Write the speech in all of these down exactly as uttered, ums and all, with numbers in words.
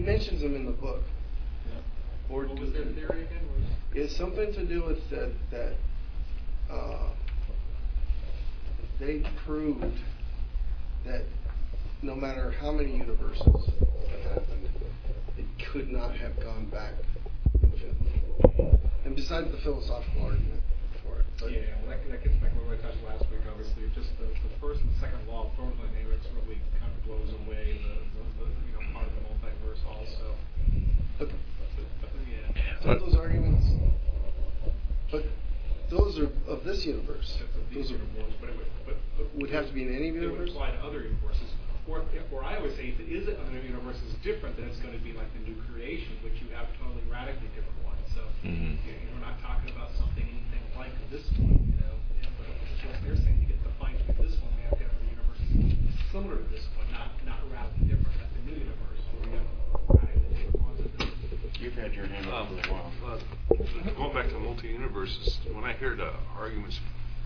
mentions them in the book. Yeah. Or what was their theory again? Was it's something to do with that that uh, they proved that no matter how many universes have happened, it could not have gone back infinitely. And besides the philosophical argument for it. But yeah, well, that, that gets back to what we touched last week, obviously. Just the, the first and second law of thermodynamics really kind of blows away the, the, the you know, part of the multiverse also. But, but, but, yeah. some of those arguments, but those are of this universe. Of these those universes, but it would, but, but would have to be in any it universe? It would apply to other universes. Or, or I always say, if it is another universe is different, then it's going to be like the new creation, which you have totally radically different ones. So mm-hmm. you know, we're not talking about something anything like this one, you know. Yeah, but what they're saying, to get the fine tune this one, we have to have a universe similar to this one, not not radically different. That's the new universe. We have radically different ones. You've had your hand up um, for a while. Uh, going back to multi-universes, when I hear the arguments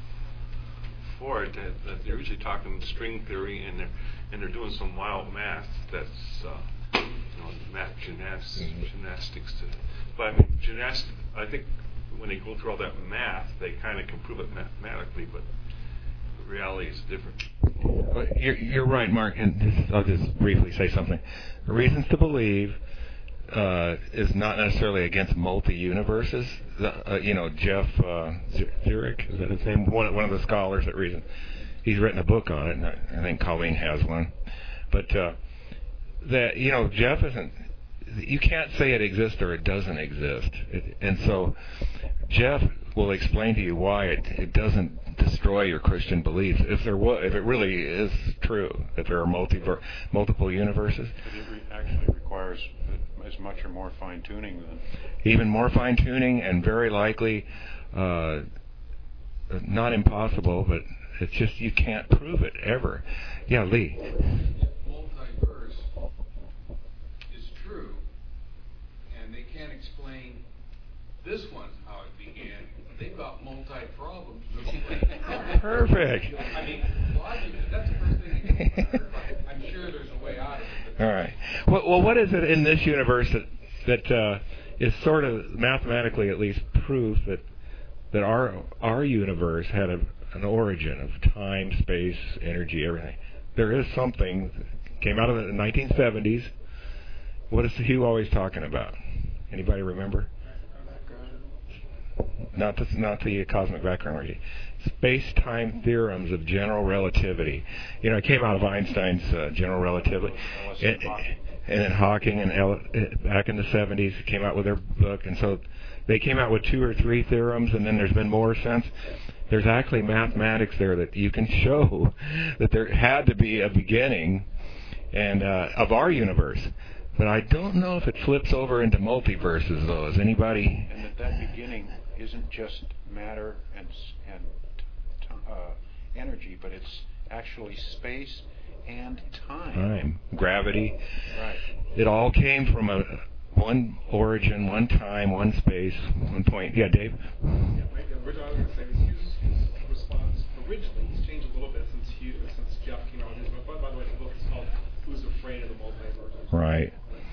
for it, that, that they're usually talking string theory, and they're and they're doing some wild math that's uh, you know, math gymnastics, mm-hmm. gymnastics. To, but I mean, gymnastics. I think when they go through all that math, they kind of can prove it mathematically, but the reality is different. Well, you're, you're right, Mark. And this, I'll just briefly say something. The reasons to believe uh, is not necessarily against multi-universes. The, uh, you know, Jeff uh, Zurich, is that his name? One, one of the scholars at Reason. He's written a book on it, and I, I think Colleen has one. But uh, that, you know, Jeff isn't. You can't say it exists or it doesn't exist. It, and so Jeff will explain to you why it, it doesn't destroy your Christian beliefs. If there was, if it really is true, that there are multiver, multiple universes. But it re- actually requires as much or more fine-tuning than... Even more fine-tuning, and very likely uh, not impossible, but it's just you can't prove it ever. Yeah, Lee. Multiverse is true, and they can't explain this one how it began. They've got multi-problems. Perfect. I mean, logically, that's the first thing you can I'm sure there's a way out of it. All right. Well, well, what is it in this universe that that uh, is sort of mathematically, at least, proof that that our our universe had a, an origin of time, space, energy, everything? There is something that came out of the nineteen seventies. What is Hugh always talking about? Anybody remember? Not the, not the cosmic background. Space-time theorems of general relativity. You know, it came out of Einstein's uh, general relativity. And, and then Hawking and El- back in the seventies came out with their book. And so they came out with two or three theorems, and then there's been more since. There's actually mathematics there that you can show that there had to be a beginning and uh, of our universe. But I don't know if it flips over into multiverses, though. Is anybody... And that that beginning isn't just matter and and uh, energy, but it's actually space and time. Time, gravity. Right. It all came from a one origin, one time, one space, one point. Yeah, Dave? Yeah, originally I was going to say his, his response originally he's changed a little bit since Hugh, since Jeff came out with his book. By the way, the book is called "Who's Afraid of the Multiverse?" Right.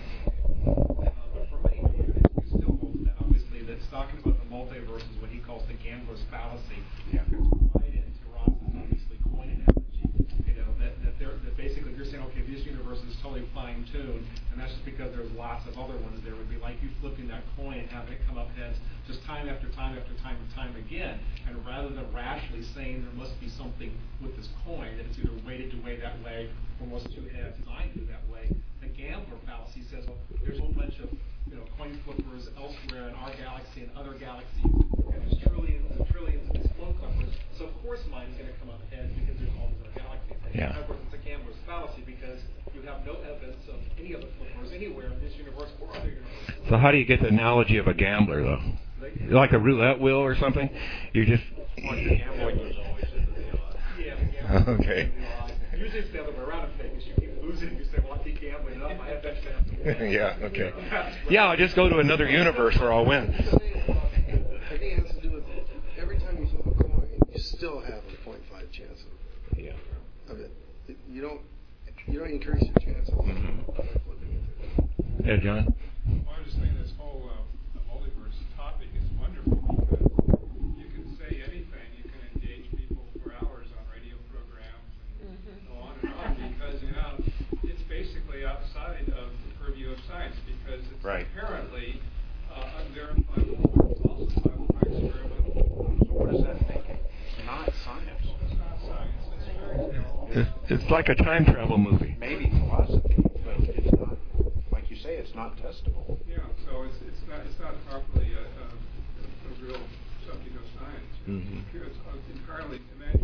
Uh, but for many of you, you still hold that obviously that's talking about the multiverse is what he calls the gambler's fallacy. Yeah. Right into Ross's obviously coin analogy. You know that that, they're, that basically you're saying okay, this universe is totally fine-tuned, and that's just because there's lots of other ones. There would be like you flipping that coin and having it come up heads just time after time after time and time again. And rather than rationally saying there must be something with this coin that it's either weighted to weigh that way or must two heads designed to that way. The gambler fallacy says, well, there's a whole bunch of you know coin flippers elsewhere in our galaxy and other galaxies, and there's trillions and trillions of these coin flippers. So of course mine's going to come up heads because there's all these other galaxies. Yeah. And of course, it's a gambler's fallacy because you have no evidence of any other flippers anywhere in this universe or other universes. So how do you get the analogy of a gambler, though? Like a roulette wheel or something? You're just... Well, the gambler was always in the odds. Yeah, the gambler okay. Usually it's the other way around in Vegas. You keep losing and you say, well, I keep gambling enough. I have that chance to win. Yeah, okay. Yeah, I'll just go to another universe where I'll win. I think it has to do with every time you flip a coin, you still have a point five chance of, Yeah. of it. You don't you don't increase your chances Mm-hmm. by flipping it. Yeah, John? Well, I'm just saying this whole uh, multiverse topic is wonderful because you can say anything. You can engage people for hours on radio programs and Mhm. go on and on because, you know, it's basically outside of the purview of science because it's Right. inherently uh, unverifiable or falsifiable by experimental. So what does that make it? It's not science. It's not science. It's fairy tale. It's, it's like a time travel movie. Maybe philosophy, but it's not, like you say, it's not testable. Yeah, so it's it's not it's not properly a, a, a real subject of science. Mhm. It's entirely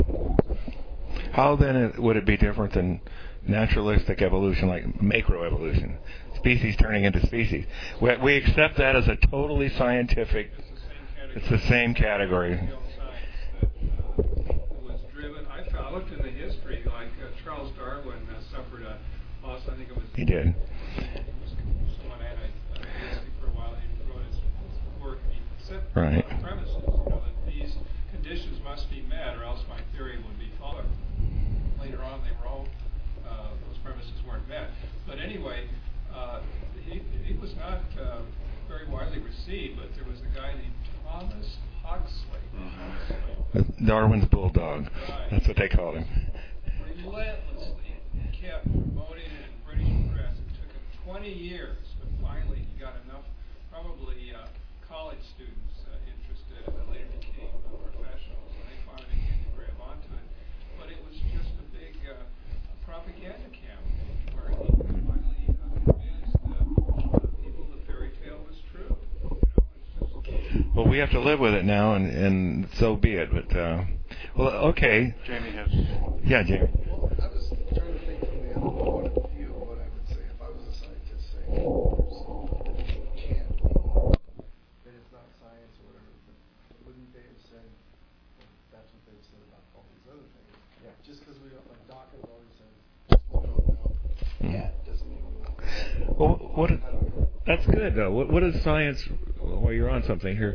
imaginary. How then it, would it be different than naturalistic evolution, like macroevolution, species turning into species? We, we accept that as a totally scientific. It's the same category. It's the same category. Real science that uh, was driven. I, found, I looked in the history, like uh, Charles Darwin uh, suffered a loss. I think it was. He did. He was somewhat anti-theistic for a while. He wrote his, his work. And he set Right. premises, you know, that these conditions must be met, or else my theory would be false. Later on, they were all uh, those premises weren't met. But anyway, uh, he he was not uh, very widely received. But there was a guy named Thomas Huxley. Huxley. Darwin's bulldog. That's what they called him. Relentlessly kept promoting it in British press. It took him twenty years, but finally he got enough, probably uh, college students uh, interested, that later became uh, professionals, and they finally began to grab onto it. But it was just a big uh, propaganda campaign where he finally uh, convinced uh, people the fairy tale was true. You know, it's just Well, we have to live with it now, and, and so be it. But uh, well, okay. Jamie has. Yeah, Jamie. Well, I was trying to think from the other point of view of what I would say if I was a scientist saying there's, it can't be, that it's not science or whatever, but wouldn't they have said, well, that's what they've said about all these other things? Yeah. Just because we don't, like Dawkins always says, just because we don't know yet doesn't mean we won't. Well, what? I don't know. That's good though. What, what is science? While you're on something here,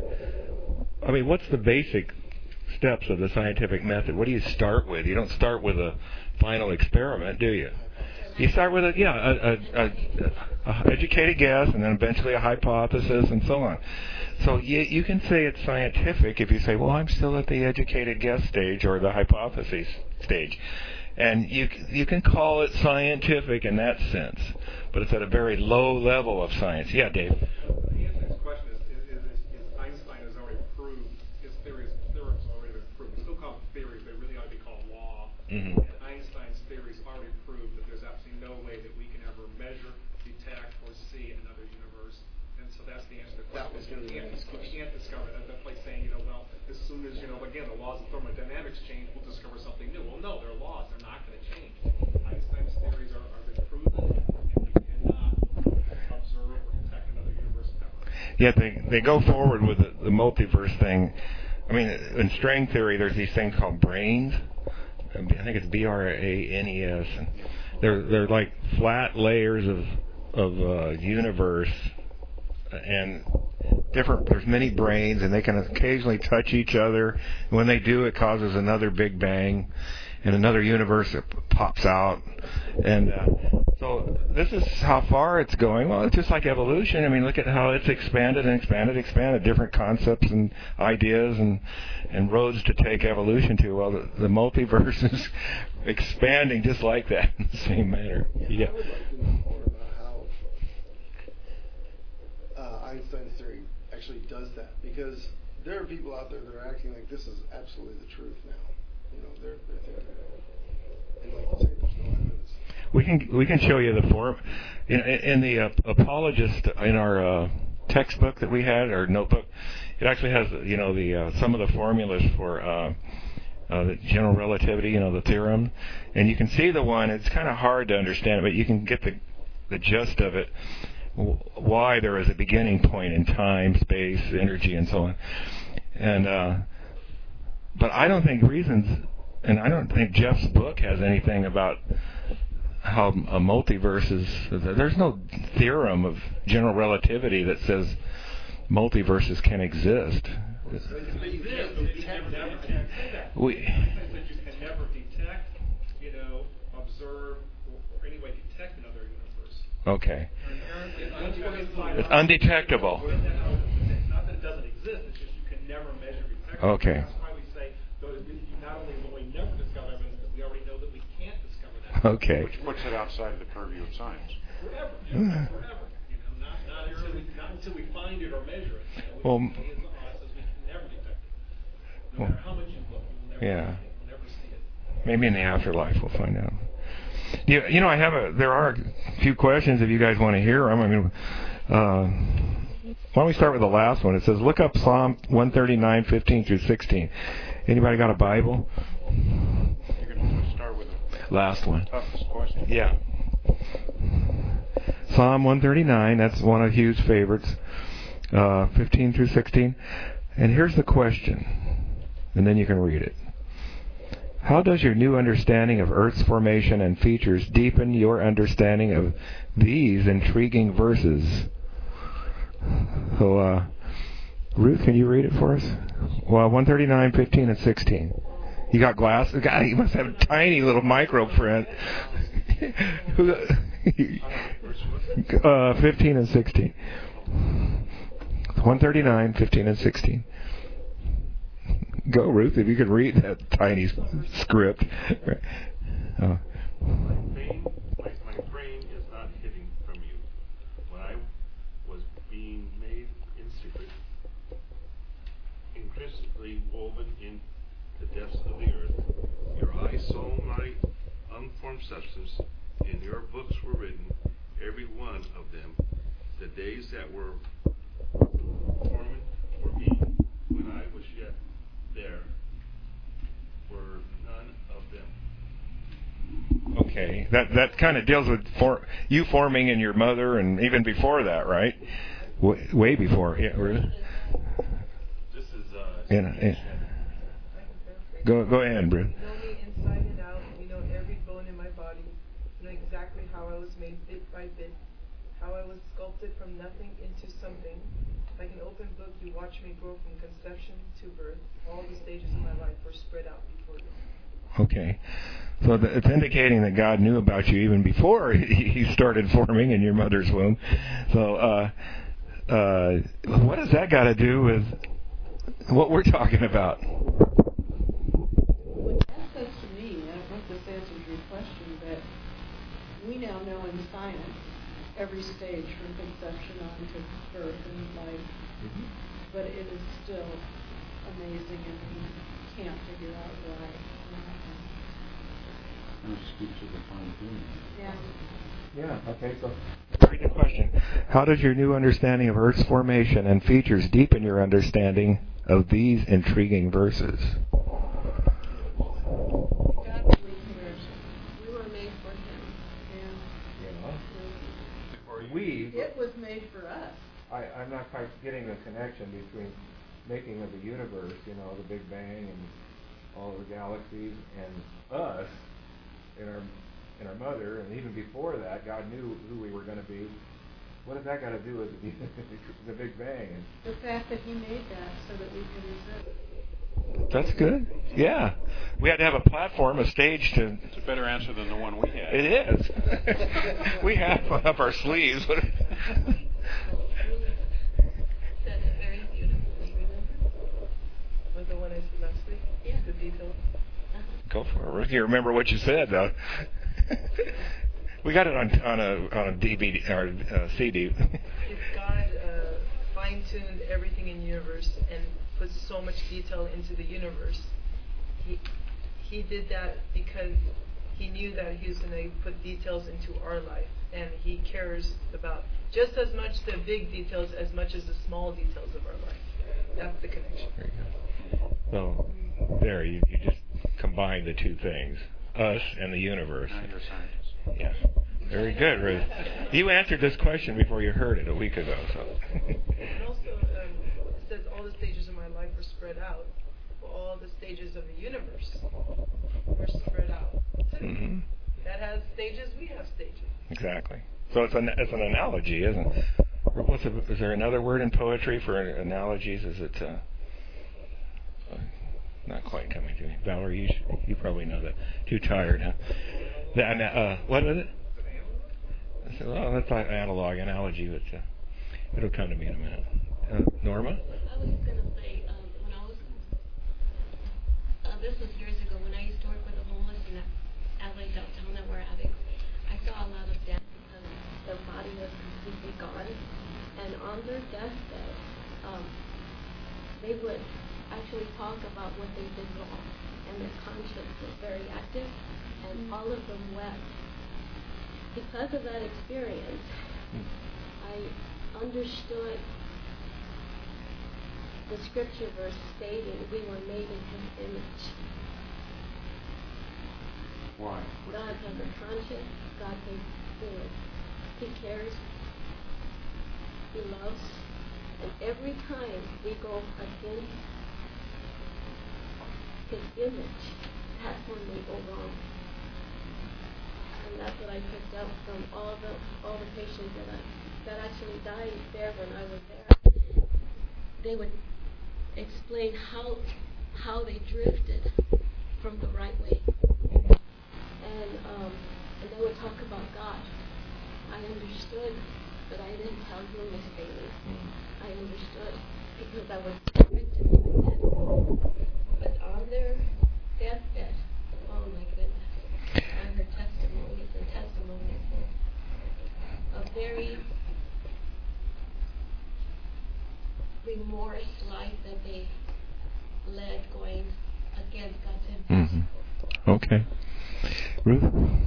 I mean, what's the basic steps of the scientific method? What do you start with? You don't start with a final experiment, do you? You start with a yeah, a, a, a, a educated guess, and then eventually a hypothesis, and so on. So you, you can say it's scientific if you say, well, I'm still at the educated guess stage or the hypothesis stage. And you you can call it scientific in that sense, but it's at a very low level of science. Yeah, Dave. The answer to this question is, is, is, is Einstein has already proved, his theories, theorems have already been proved. We still call them theories, they really ought to be called law. Mm-hmm. And Einstein's theories already proved that there's absolutely no way that we can ever measure, detect, or see another universe. And so that's the answer to the question. That was gonna be You the next can't- question. You can't discover that. That's like saying, you know, well, as soon as, you know, again, the laws of thermodynamics change, we'll discover something new. Well, no, they're laws. They're not going to change. Einstein's theories are, are been proven, and we cannot observe or detect another universe ever. Yet they, they go forward with the, the multiverse thing. I mean, in string theory, there's these things called branes. I think it's B R A N E S. They're they're like flat layers of of uh, universe, and different. There's many branes, and they can occasionally touch each other. And when they do, it causes another big bang, and another universe that pops out. And uh, so this is how far it's going. Well, it's just like evolution. I mean, look at how it's expanded and expanded, expanded, different concepts and ideas and and roads to take evolution to. Well, the, the multiverse is expanding just like that in the same manner. Yeah, I would like to know more about how uh, Einstein's theory actually does that, because there are people out there that are acting like this is absolutely the truth now. You know, they're they're thinking, and like you say, there's no evidence. We can we can show you the form in, in the uh, apologist in our uh, textbook that we had, our notebook. It actually has you know the uh, some of the formulas for uh, uh, the general relativity, you know the theorem, and you can see the one. It's kind of hard to understand it, but you can get the the gist of it. Why there is a beginning point in time, space, energy, and so on. And uh, but I don't think reasons, and I don't think Jeff's book has anything about how a multiverse is. There's no theorem of general relativity that says multiverses can exist. But you can't detect detect. We. Einstein said you can never detect, you know, observe, or, or anyway detect another universe. Okay. They're inherently once you get inside, It's undetectable. It's not that it doesn't exist. It's just you can never measure effectively. Okay. That's why we say though, not only will we never discover evidence, but we already know that we can't discover that. Okay. Which puts it outside of the purview of science. Forever. You know, forever. You know, not, not, until we, not until we find it or measure it. You know, Well, we, we, as us, we can never detect it. No matter how much you look, you will never, yeah. find it. You'll never see it. Maybe in the afterlife we'll find out. You, you know, I have a. There are a few questions if you guys want to hear them. I mean, uh, why don't we start with the last one? It says, look up Psalm one thirty-nine, fifteen through sixteen. Anybody got a Bible? You're going to start with the Last one. toughest question. Yeah. Psalm one thirty-nine, that's one of Hugh's favorites, uh, fifteen through sixteen. And here's the question, and then you can read it. How does your new understanding of Earth's formation and features deepen your understanding of these intriguing verses? So, uh, Ruth, can you read it for us? Well, one thirty-nine, fifteen, and sixteen. You got glasses? God, you must have a tiny little micro print. uh, fifteen and sixteen. one thirty-nine, fifteen, and sixteen. Go, Ruth, if you could read that tiny script. Oh. My brain, my, my brain is not hidden from you. When I was being made in secret, intrinsically woven in the depths of the earth, your eyes saw my unformed substance, and your books were written, every one of them, the days that were formed for me, when I was yet there, were none of them. Okay, that that kind of deals with for, you forming in your mother, and even before that, right? Way, way before, yeah. Really? This is uh. Yeah, yeah. Go go ahead, Bruce. You know me inside and out. You know every bone in my body. You know exactly how I was made bit by bit, how I was sculpted from nothing into something. Like an open book, you watch me grow from conception to birth. All the stages of my life were spread out before you. Okay. So the, it's indicating that God knew about you even before He started forming in your mother's womb. So uh, uh, what has that got to do with what we're talking about? What that says to me, I don't know if this answers your question, but we now know in science every stage from conception on to birth and life, mm-hmm. but it is still amazing and we can't figure out why. That speaks to the fine tuning. Yeah. Yeah, okay, so read the question. How does your new understanding of Earth's formation and features deepen your understanding of these intriguing verses? We. It was made for us. I, I'm not quite getting the connection between making of the universe, you know, the Big Bang and all the galaxies, and us, and our, and our mother, and even before that, God knew who we were going to be. What has that got to do with the, the Big Bang? And the fact that He made that so that we can resist. That's good. Yeah. We had to have a platform, a stage to... It's a better answer than the one we had. It is. We have one up our sleeves. That's very beautiful. Was the one I said last week? Yeah. The detail. Go for it. You remember what you said, though. We got it on on a on a D V D or uh, C D. If God uh, fine-tuned everything in the universe and put so much detail into the universe, he he did that because he knew that he was going to put details into our life, and he cares about just as much the big details as much as the small details of our life. That's the connection. There you go. So there, you, you just combine the two things, us and the universe. Now you're a scientist. Yeah. Very good, Ruth. You answered this question before you heard it a week ago. So. And also, um, it says all the stages of my life were spread out. Well, all the stages of the universe were spread out too. Mm-hmm. That has stages. We have stages. Exactly. So it's an it's an analogy, isn't it? What's a, is there another word in poetry for analogies? Is it? Uh, uh, not quite coming to me. Valerie, you, should, you probably know that. Too tired, huh? The, uh, what is it? So, well, that's an analog analogy, but uh, it'll come to me in a minute. Uh, Norma? I was just going to say, um, when I was, uh, this was years ago, when I used to work with the homeless in L A downtown that were addicts, I saw a lot of death because their body was completely gone. And on their deathbed, um, they would actually talk about what they did wrong. And their conscience was very active, and all of them wept. Because of that experience, I understood the scripture verse stating we were made in His image. Why? God has a conscience. God thinks, you know, He cares. He loves. And every time we go against His image, that's when we go wrong. And that's what I picked up from all the all the patients that I, that actually died there when I was there. They would explain how how they drifted from the right way, and um, and they would talk about God. I understood, but I didn't tell you, Miss Bailey. I understood because I was convicted even then. But on their deathbed, oh my goodness, I heard testimonies and testimonies of very remorse life that they led going against God's image. Mm-hmm. Okay. Ruth?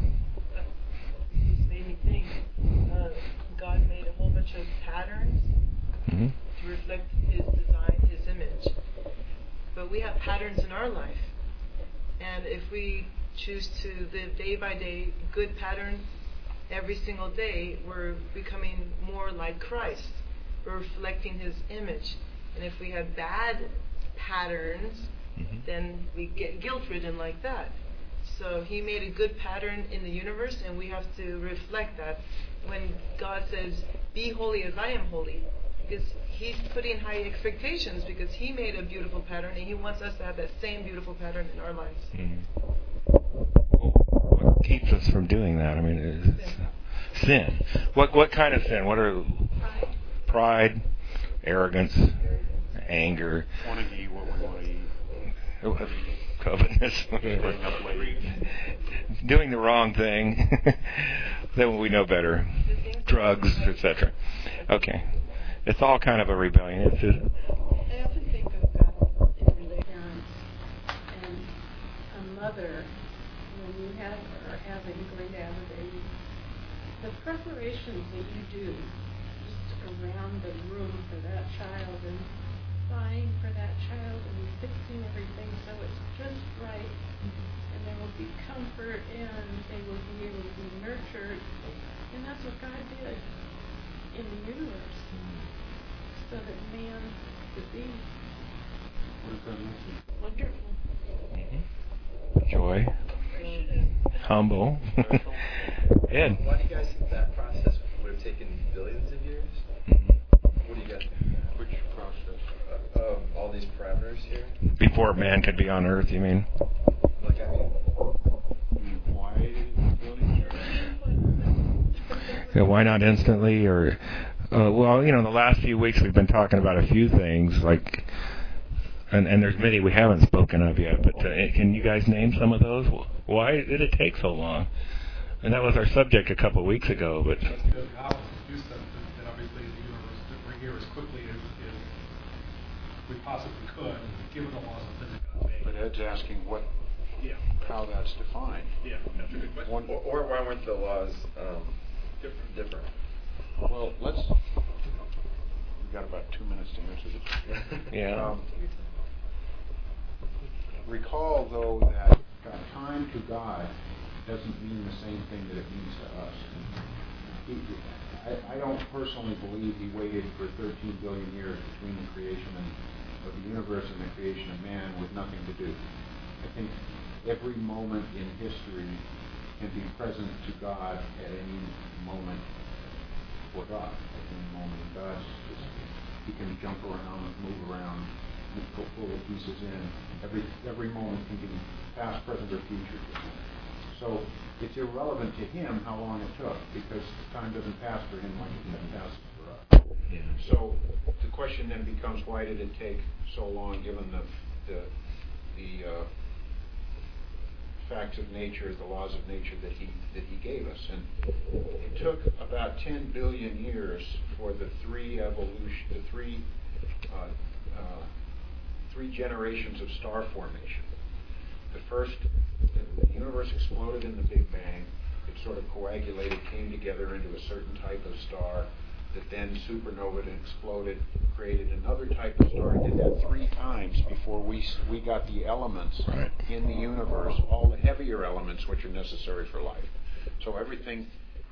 This made me think. Uh, God made a whole bunch of patterns Mm-hmm. to reflect His design, His image. But we have patterns in our life. And if we choose to live day by day good patterns every single day, we're becoming more like Christ. We're reflecting His image. And if we have bad patterns, Mm-hmm. then we get guilt-ridden like that. So He made a good pattern in the universe, and we have to reflect that. When God says, "Be holy as I am holy," because He's putting high expectations, because He made a beautiful pattern, and He wants us to have that same beautiful pattern in our lives. Mm-hmm. What keeps us from doing that? I mean, it's sin. What what kind of sin? What are Pride. pride, arrogance, anger, Want to eat what we want to eat. covetousness, whatever. Staying up late. Doing the wrong thing. Then we know better. Drugs, et cetera. Okay, it's all kind of a rebellion. It's just, I often think of God in relation to parents and a mother, when you have or are having going to have a baby, the preparations that you do just around the room for that child and buying for that child and fixing everything so it's just right, and there will be comfort and they will be able to be nurtured, and that's what God did in the universe so that man could be wonderful. joy, humble. Ed. Why do you guys think that process would have taken billions of years? Mm-hmm. What do you guys think? Which process? Uh, of all these parameters here? Before man could be on earth, you mean? Like, I mean, Why billions? Yeah, why not instantly? Or, uh, well, you know, in the last few weeks we've been talking about a few things, like, and, and there's many we haven't spoken of yet, but uh, can you guys name some of those? Why did it take so long? And that was our subject a couple of weeks ago, but... Because God wants to do something that obviously the universe to bring here as quickly as, as we possibly could, given the laws of physics God made. But Ed's asking what, Yeah. how that's defined. Yeah, that's a good question. One, or, or why weren't the laws um, Different. different? well, let's. We've got about two minutes to answer this. Yeah. Um, recall, though, that time to God doesn't mean the same thing that it means to us. He, I, I don't personally believe He waited for thirteen billion years between the creation of the universe and the creation of man with nothing to do. I think every moment in history can be present to God at any moment for God. At any moment in God's, just, He can jump around, move around, put pull the pieces in. Every every moment can be past, present, or future. So it's irrelevant to him how long it took, because time doesn't pass for him like it passes for us. Yeah. So the question then becomes, why did it take so long, given the the, the uh, facts of nature, the laws of nature that he that he gave us? And it took about ten billion years for the three evolution, the three uh, uh, three generations of star formation. The first, the, the universe exploded in the Big Bang. It sort of coagulated, came together into a certain type of star that then supernovaed and exploded, created another type of star. It did that three times before we we got the elements right. in the universe, all the heavier elements which are necessary for life. So everything,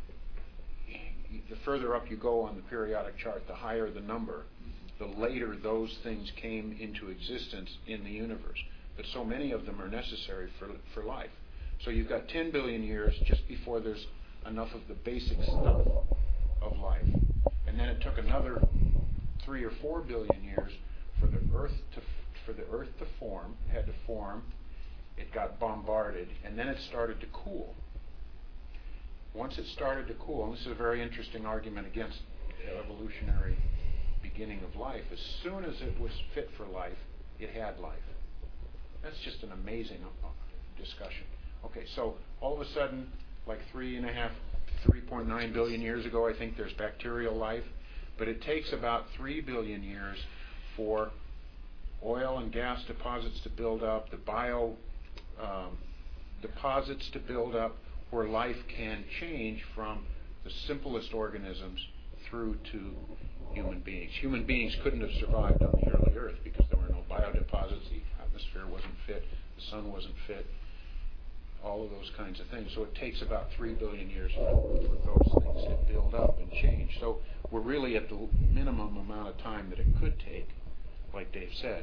the further up you go on the periodic chart, the higher the number, the later those things came into existence in the universe. But so many of them are necessary for for life. So you've got ten billion years just before there's enough of the basic stuff of life. And then it took another three or four billion years for the Earth to for the Earth to form. It had to form. It got bombarded, and then it started to cool. Once it started to cool, and this is a very interesting argument against evolutionary beginning of life. As soon as it was fit for life, it had life. That's just an amazing discussion. Okay, so all of a sudden, like three and a half, three point nine billion years ago, I think there's bacterial life, but it takes about three billion years for oil and gas deposits to build up, the bio um, deposits to build up, where life can change from the simplest organisms through to human beings. Human beings couldn't have survived on the early Earth because there were no biodeposits, the atmosphere wasn't fit, the sun wasn't fit, all of those kinds of things. So it takes about three billion years for, for those things to build up and change. So we're really at the minimum amount of time that it could take, like Dave said.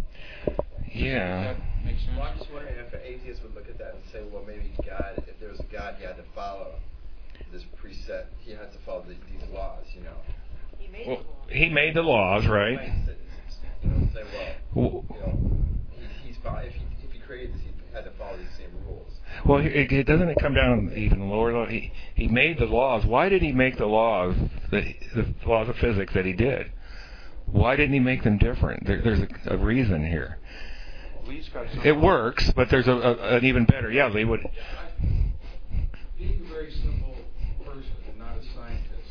Yeah. Does that make sense? Well, I'm just wondering if an atheist would look at that and say, well, maybe God, if there was a God, he had to follow this preset, he had to follow the, these laws, you know. He made Well, the law. he made the laws, right? You know, say, well, Well, you know, he, he's fo- if he if he created this, he had to follow these same rules. Well, it, it doesn't it come down even lower. Level? He he made the laws. Why did he make the laws, that, the laws of physics that he did? Why didn't he make them different? There, there's a, a reason here. Lee's got some It works, but there's a, a, an even better. Yeah, Lee would. Being a very simple person and not a scientist,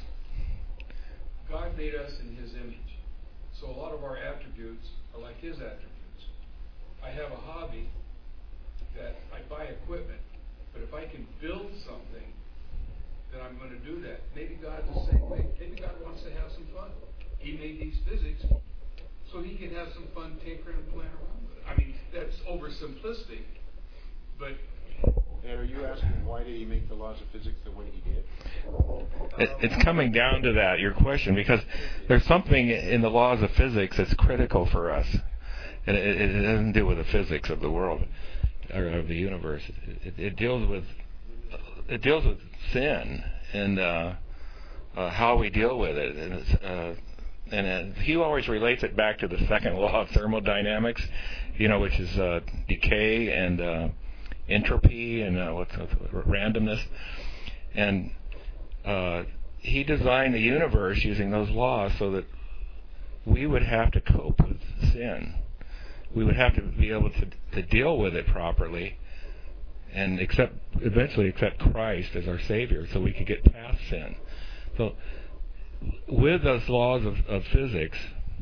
God made us in His image. So a lot of our attributes are like His attributes. I have a hobby that I buy equipment, but if I can build something, then I'm going to do that. Maybe God's the same way. Maybe God wants to have some fun. He made these physics so He can have some fun tinkering and playing around with it. I mean, that's oversimplistic, but And are you asking why did he make the laws of physics the way he did? It, it's coming down to that, your question, because there's something in the laws of physics that's critical for us. And it, it doesn't deal with the physics of the world or of the universe. It, it, it deals with it deals with sin and uh, uh, how we deal with it. And, it's, uh, and uh, he always relates it back to the second law of thermodynamics, you know, which is uh, decay and uh, entropy and uh, what's uh, randomness. And uh, he designed the universe using those laws so that we would have to cope with sin. We would have to be able to, to deal with it properly and accept, eventually accept Christ as our Savior so we could get past sin. So with those laws of, of physics,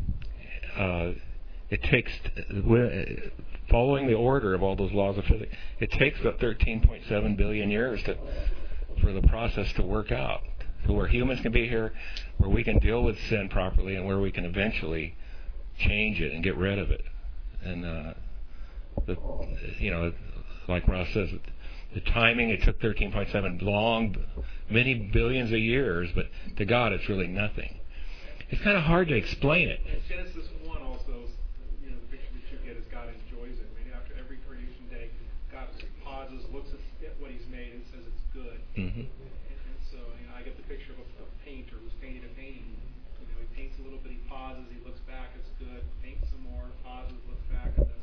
uh, it takes, following the order of all those laws of physics, it takes about thirteen point seven billion years to, for the process to work out. So where humans can be here, where we can deal with sin properly, and where we can eventually change it and get rid of it. And, uh, the, you know, like Ross says, the timing, it took thirteen point seven long, many billions of years, but to God it's really nothing. It's kind of hard to explain it. In Genesis one also, you know, the picture that you get is God enjoys it. I mean, after every creation day, God pauses, looks at what He's made, and says it's good. Mm-hmm. And, and so, you know, I get the picture of a, a painter who's painting a painting. You know, he paints a little bit, he pauses, he looks back, it's good. Paints some more, pauses, looks back, and then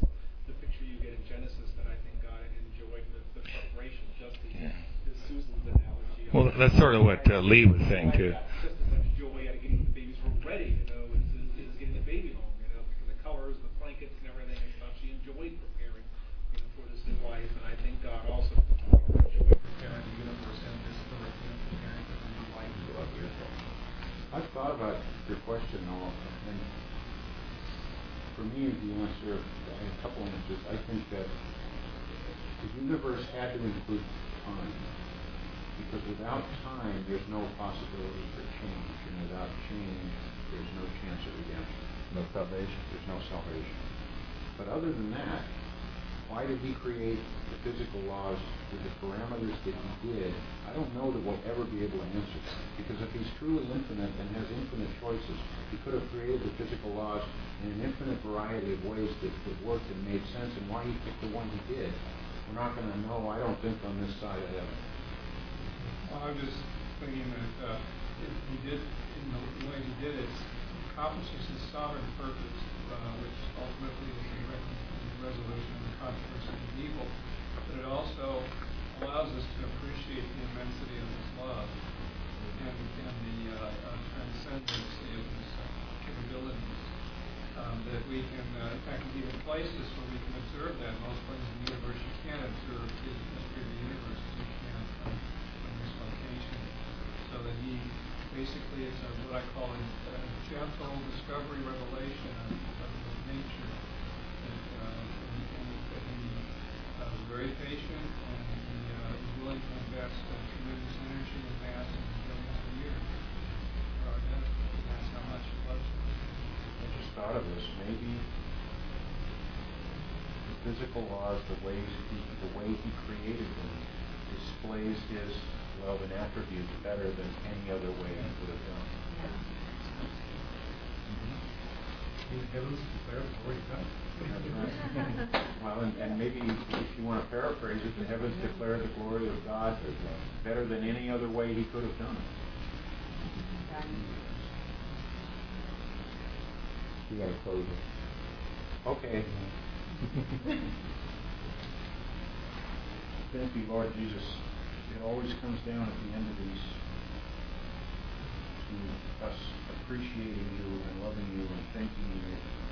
the picture you get in Genesis that I think God enjoyed, the, the preparation, just as, Yeah. as Susan's analogy. Well, that's sort of what uh, Lee was saying too. Just as much joy out of getting the babies ready, you know, as, as, as getting the baby home, you know, picking the colors, the blankets, and everything and stuff. She enjoyed preparing, you know, for this new life, and I think God also enjoyed preparing the universe and this for, you know, preparing for the new life. I've thought about your question, though, and for me, the answer, I have a couple answers. I think that the universe had to include time, because without time, there's no possibility for change, and without change, there's no chance of redemption. No salvation. There's no salvation. But other than that, why did he create the physical laws with the parameters that he did? I don't know that we'll ever be able to answer that. Because if he's truly infinite and has infinite choices, he could have created the physical laws in an infinite variety of ways that, that worked and made sense, and why he picked the one he did. We're not going to know, I don't think, on this side of heaven. Well, I'm just thinking that uh, he did, in the way he did it, accomplishes his sovereign purpose, uh, which ultimately is the resolution of the controversy of evil, but it also allows us to appreciate the immensity of his love and, and the uh, uh, transcendency of his uh, capabilities. Um, that we can, uh, in fact, even places where we can observe that. Most places in the universe you can't observe the history of the universe as you can from, from this location. So that he basically is a, what I call a, a gentle discovery revelation of, of, of nature. That, uh, and, and that he uh, was very patient, and he uh, is willing to invest uh, tremendous energy and mass and billions of years for our benefit. And that's how much he loves us. I just thought of this. Maybe the physical laws, the ways he, the way he created them, displays his love and attributes better than any other way he could have done. That's right. Well, and, and maybe if you want to paraphrase it, the heavens declare the glory of God better than any other way he could have done it. You got to close it. Okay. Thank you, Lord Jesus. It always comes down at the end of these to us appreciating you and loving you and thanking you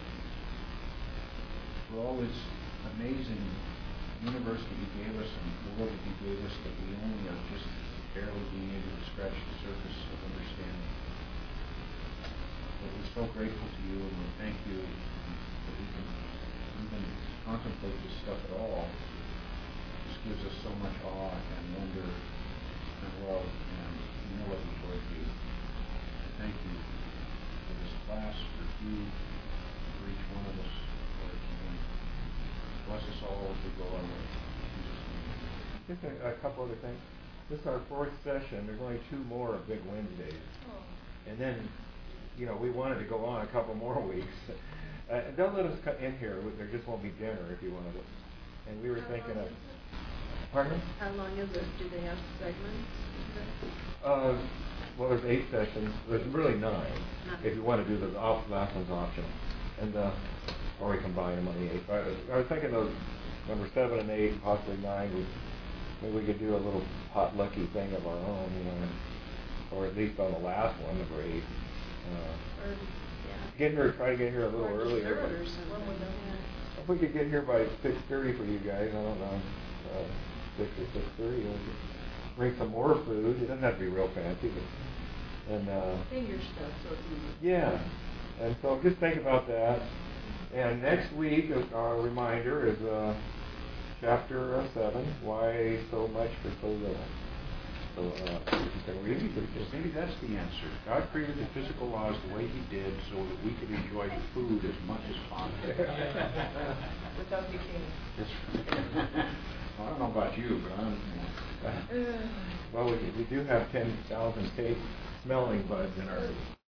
for all this amazing universe that you gave us and world that you gave us that we only are just barely being able to scratch the surface of understanding. But we're so grateful to you, and we thank you that we can even contemplate this stuff at all. This gives us so much awe and wonder and love and humility toward you. Thank you for this class, for you, for each one of us, Lord. And bless us all as we go our way. In Jesus' name. Just a, a couple other things. This is our fourth session. There's only two more Big Wednesdays. Oh. And then, you know, we wanted to go on a couple more weeks. Uh, don't let us cut in here. There just won't be dinner if you want to. And we were How thinking long of. is it? Pardon? How long is it? Do they have segments? Uh, well, there's eight sessions. There's really nine. Nine. If you want to do the off, last one's optional. And uh, or we combine them on the eight. I, I was thinking those number seven and eight, possibly nine. We, maybe we could do a little potlucky thing of our own, you know, or at least on the last one, number eight. Uh, Or, yeah. get here, try to get here a little Or earlier. dessert but or something. Yeah. If we could get here by six thirty for you guys, I don't know, uh, six or six thirty, we could bring some more food. It doesn't have to be real fancy, but and uh, Finger stuff, so it's easy. yeah, and so just think about that. And next week, uh, our reminder is uh, chapter uh, seven. Why so much for so little? So uh, you can read it. Maybe that's the answer. God created the physical laws the way he did so that we could enjoy food as much as possible. Without decaying. That's right. Well, I don't know about you, but I'm... Well, we, we do have ten thousand taste smelling buds in our